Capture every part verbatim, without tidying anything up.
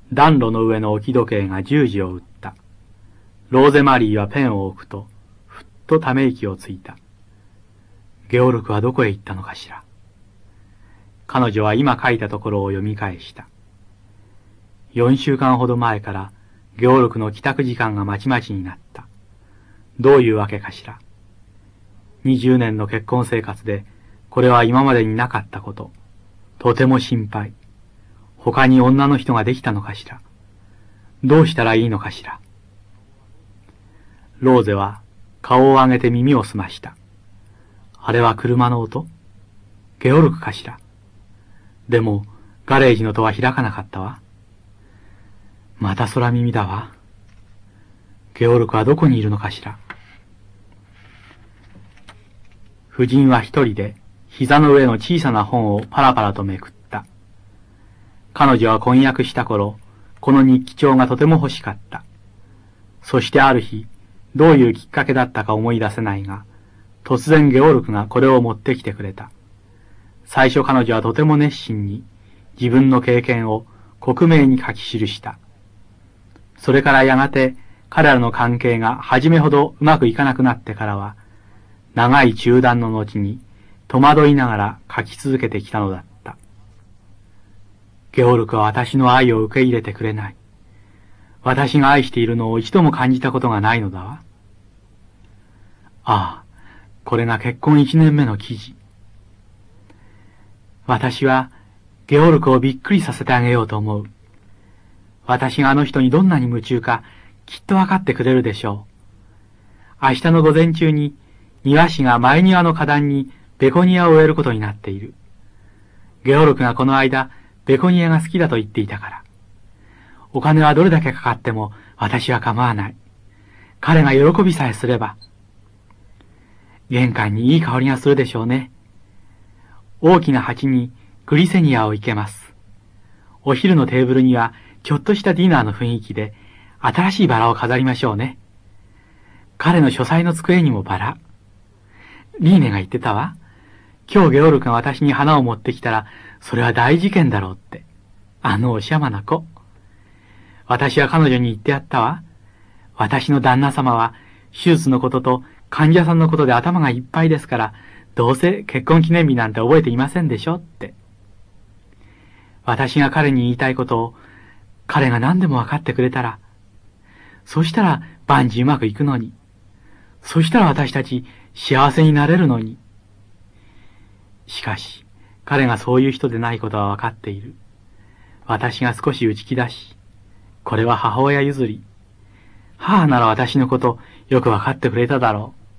暖炉の上の置き時計が十時を打った。ローゼマリーはペンを置くと、ふっとため息をついた。ゲオルクはどこへ行ったのかしら。彼女は今書いたところを読み返した。四週間ほど前からゲオルクの帰宅時間がまちまちになった。どういうわけかしら。二十年の結婚生活でこれは今までになかったこと。とても心配。他に女の人ができたのかしら。どうしたらいいのかしら。ローゼは顔を上げて耳を澄ました。あれは車の音？ゲオルクかしら。でもガレージの戸は開かなかったわ。また空耳だわ。ゲオルクはどこにいるのかしら。夫人は一人で膝の上の小さな本をパラパラとめくった。彼女は婚約した頃、この日記帳がとても欲しかった。そしてある日、どういうきっかけだったか思い出せないが、突然ゲオルクがこれを持ってきてくれた。最初彼女はとても熱心に自分の経験を克明に書き記した。それからやがて彼らの関係が初めほどうまくいかなくなってからは、長い中断の後に戸惑いながら書き続けてきたのだった。ゲオルクは私の愛を受け入れてくれない。私が愛しているのを一度も感じたことがないのだわ。ああ、これが結婚一年目の記事。私はゲオルクをびっくりさせてあげようと思う。私があの人にどんなに夢中かきっとわかってくれるでしょう。明日の午前中に庭師が前庭の花壇にベゴニアを植えることになっている。ゲオルクがこの間ベゴニアが好きだと言っていたから。お金はどれだけかかっても私は構わない。彼が喜びさえすれば。玄関にいい香りがするでしょうね。大きな鉢にグリセニアを生けます。お昼のテーブルにはちょっとしたディナーの雰囲気で新しいバラを飾りましょうね。彼の書斎の机にもバラ。リーネが言ってたわ。今日ゲオルクが私に花を持ってきたらそれは大事件だろうって。あのおしゃまな子。私は彼女に言ってやったわ。私の旦那様は手術のことと患者さんのことで頭がいっぱいですから、どうせ結婚記念日なんて覚えていませんでしょって。私が彼に言いたいことを彼が何でも分かってくれたら、そしたら万事うまくいくのに。そしたら私たち幸せになれるのに。しかし、彼がそういう人でないことは分かっている。私が少し打ち気だし、これは母親譲り。母なら私のことよく分かってくれただろう。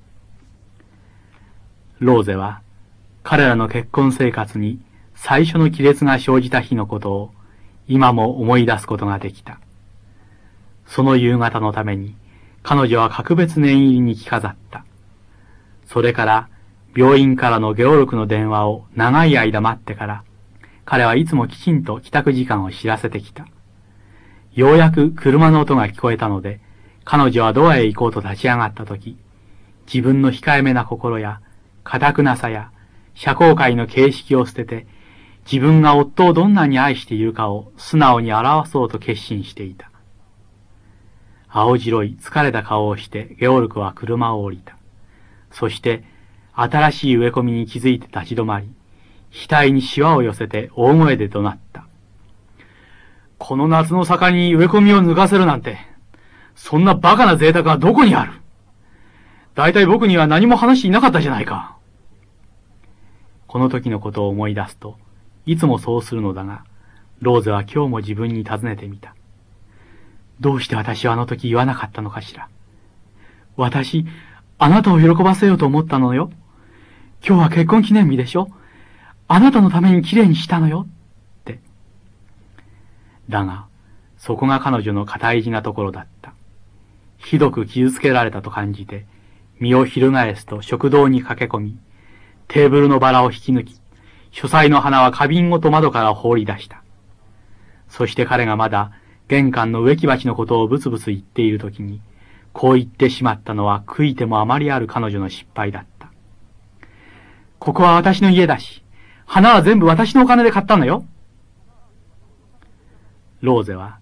ローゼは彼らの結婚生活に最初の亀裂が生じた日のことを今も思い出すことができた。その夕方のために彼女は格別念入りに着飾った。それから病院からのゲオルクの電話を長い間待ってから、彼はいつもきちんと帰宅時間を知らせてきた。ようやく車の音が聞こえたので、彼女はドアへ行こうと立ち上がったとき、自分の控えめな心や堅くなさや社交界の形式を捨てて、自分が夫をどんなに愛しているかを素直に表そうと決心していた。青白い疲れた顔をしてゲオルクは車を降りた。そして新しい植え込みに気づいて立ち止まり、額にシワを寄せて大声で怒鳴った。この夏の盛りに植え込みを脱がせるなんて、そんなバカな贅沢がどこにある。だいたい僕には何も話していなかったじゃないか。この時のことを思い出すと、いつもそうするのだが、ローゼは今日も自分に尋ねてみた。どうして私はあの時言わなかったのかしら。私、あなたを喜ばせようと思ったのよ。今日は結婚記念日でしょ。あなたのためにきれいにしたのよ。って。だが、そこが彼女の固い地なところだった。ひどく傷つけられたと感じて、身を翻すと食堂に駆け込み、テーブルのバラを引き抜き、書斎の花は花瓶ごと窓から放り出した。そして彼がまだ玄関の植木鉢のことをブツブツ言っているときに、こう言ってしまったのは悔いてもあまりある彼女の失敗だった。ここは私の家だし、花は全部私のお金で買ったのよ。ローゼは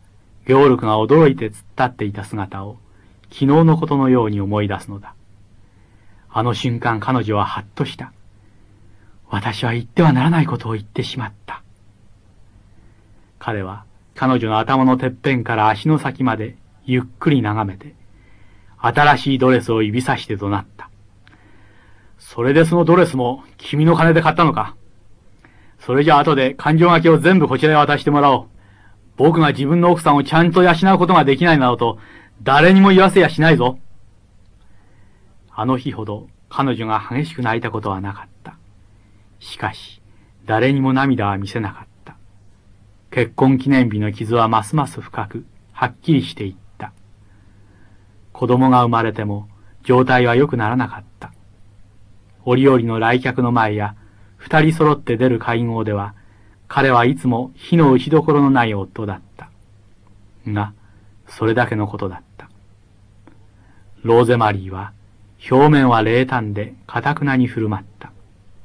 ゲオルクが驚いて突っ立っていた姿を昨日のことのように思い出すのだ。あの瞬間彼女はハッとした。私は言ってはならないことを言ってしまった。彼は彼女の頭のてっぺんから足の先までゆっくり眺めて、新しいドレスを指さして怒鳴った。それでそのドレスも君の金で買ったのか。それじゃ後で勘定書きを全部こちらへ渡してもらおう。僕が自分の奥さんをちゃんと養うことができないなどと誰にも言わせやしないぞ。あの日ほど彼女が激しく泣いたことはなかった。しかし誰にも涙は見せなかった。結婚記念日の傷はますます深くはっきりしていった。子供が生まれても状態は良くならなかった。折々の来客の前や二人揃って出る会合では、彼はいつも火の打ちどころのない夫だった。が、それだけのことだった。ローゼマリーは、表面は冷淡で堅くなに振る舞った。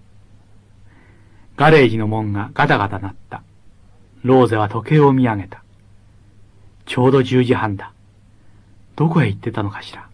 ガレージの門がガタガタ鳴った。ローゼは時計を見上げた。ちょうど十時半だ。どこへ行ってたのかしら。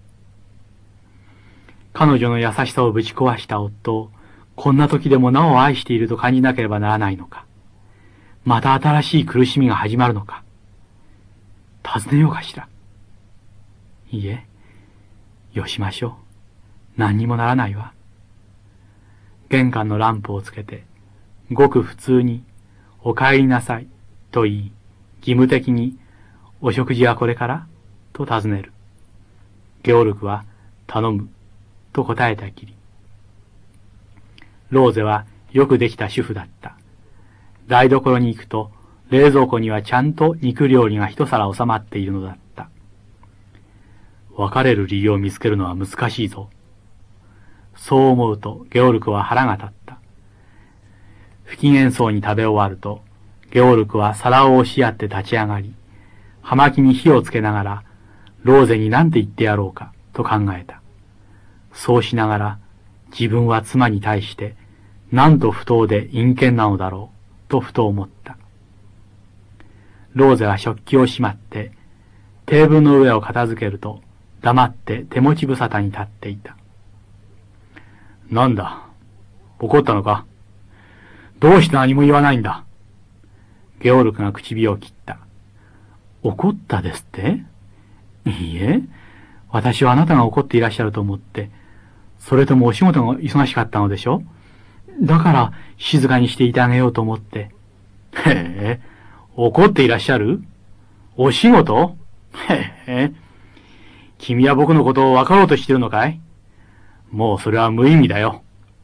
彼女の優しさをぶち壊した夫を、こんな時でもなお愛していると感じなければならないのか。また新しい苦しみが始まるのか。尋ねようかしら。いいえ、よしましょう。何にもならないわ。玄関のランプをつけて、ごく普通に、お帰りなさい、と言い、義務的に、お食事はこれからと尋ねる。ゲオルクは、頼む、と答えたきり。ローゼはよくできた主婦だった。台所に行くと、冷蔵庫にはちゃんと肉料理が一皿収まっているのだった。別れる理由を見つけるのは難しいぞ。そう思うと、ゲオルクは腹が立った。不機嫌そうに食べ終わると、ゲオルクは皿を押し合って立ち上がり、葉巻に火をつけながら、ローゼに何て言ってやろうか、と考えた。そうしながら、自分は妻に対して、なんと不当で陰険なのだろう、とふと思った。ローゼは食器をしまって、テーブルの上を片付けると、黙って手持ち無沙汰に立っていた。なんだ、怒ったのか。どうして何も言わないんだ。ゲオルクが唇を切った。怒ったですって？いいえ、私はあなたが怒っていらっしゃると思って、それともお仕事が忙しかったのでしょ？だから静かにしていてあげようと思って。へえ、怒っていらっしゃる？お仕事？へえ、君は僕のことを分かろうとしてるのかい？もうそれは無意味だよ。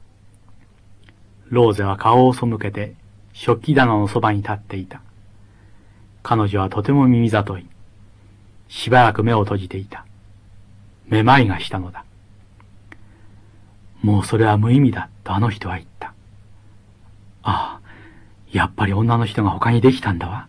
ローゼは顔を背けて食器棚のそばに立っていた。彼女はとても耳ざとい。しばらく目を閉じていた。めまいがしたのだ。もうそれは無意味だとあの人は言った。ああ、やっぱり女の人が他にできたんだわ。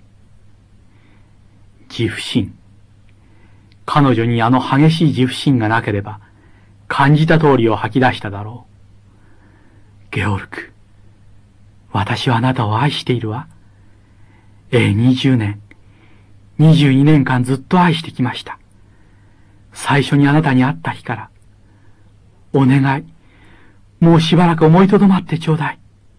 自負心。彼女にあの激しい自負心がなければ、感じた通りを吐き出しただろう。ゲオルク、私はあなたを愛しているわ。ええ、にじゅうねん、にじゅうにねんかんずっと愛してきました。最初にあなたに会った日から。お願い、もうしばらく思いとどまってちょうだい。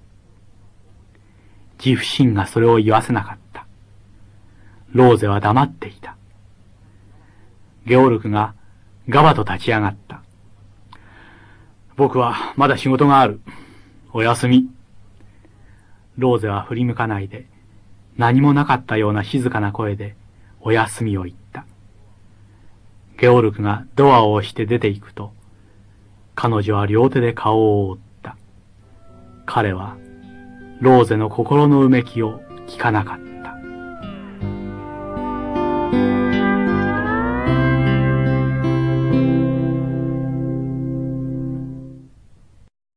自負心がそれを言わせなかった。ローゼは黙っていた。ゲオルクがガバと立ち上がった。僕はまだ仕事がある。おやすみ。ローゼは振り向かないで、何もなかったような静かな声でおやすみを言った。ゲオルクがドアを押して出て行くと、彼女は両手で顔を覆った。彼はローゼの心のうめきを聞かなかった。